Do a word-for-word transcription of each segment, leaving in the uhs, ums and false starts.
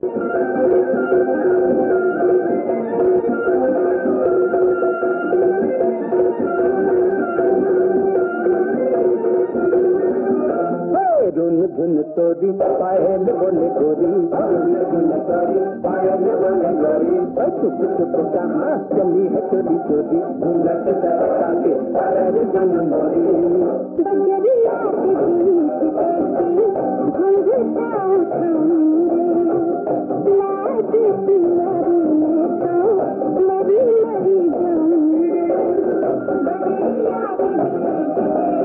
धुन धुन तोरी पायल बोले गोरी, धुन तोरी पायल बोले गोरी, चुप चुप कहाँ चली है चोरी चोरी, घूंघट सरका के पायल धुन मोरी। बजरिया के गीत कहती घूंघटा उठाऊंगे, लाज सिंगारी में तो मरी मरी जाऊंगे। बजरिया के गीत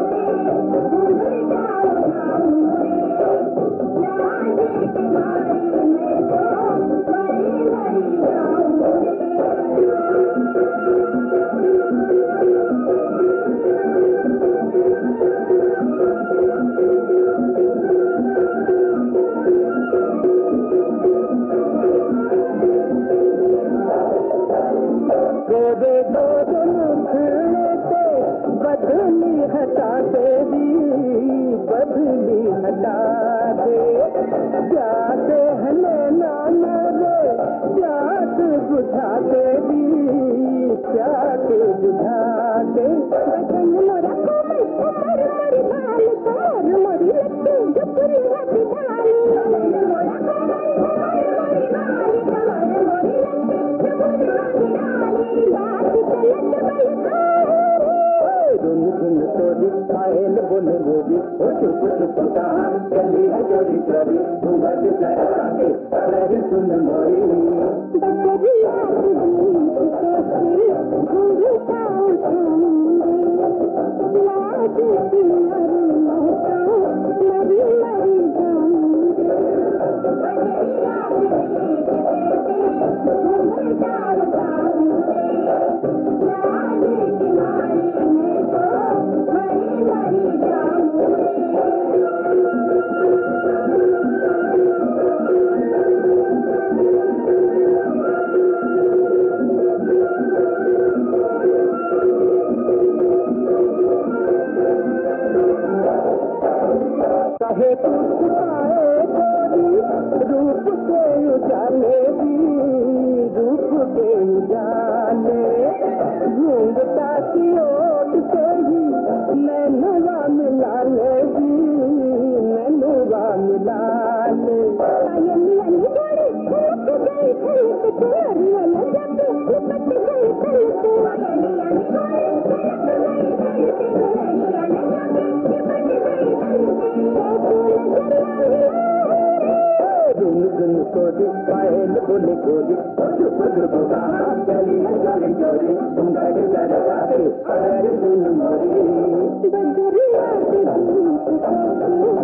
बदली हटा तेरी बदली हटा दे, जाते हले नाना रे जात बुझा तेरी जात बुझा दे। बदन मोरा कोमल उमर मरी बाल तोर मोरी लट्टू जपुरी हाथी डाली, मोरा कोमल उमर मरी बाल तोर मोरी लट्टू जपुरी हाथी डाली, बात चलत बलता धुन धुन तोरी पायल बोले गोरी, ओ चुप चुप कहाँ चली है चोरी चोरी, घूंघट सरका के पायल धुन मोरी। बजरिया के गीत कहती घूंघटा उठाऊंगे, लाज सिंगारी में तो मरी मरी जाऊंगे। बजरिया के गीत कहती घूंघटा उठाऊंगे, लाज सिंगारी में तो मरी मरी जाऊंगे। कहे तू छुपाए गोरी रूप के उजाले भी, रूप के उजाले घूंघटा की ओट से ही नैनुआ मिला ले भी, नैनुआ मिला ले। पायली वाली गोरी छलक गई छलक चोरी वाला जब लिपट गई छलक, पायली वाली गोरी छलक गई छलक चोरी वाला जब लिपट गई छलक। धुन धुन तोरी पायल बोले गोरी, चुप चुप कहाँ चली है चोरी चोरी, घूंघट सरका के पायल धुन मोरी। बजरिया के गीत कहती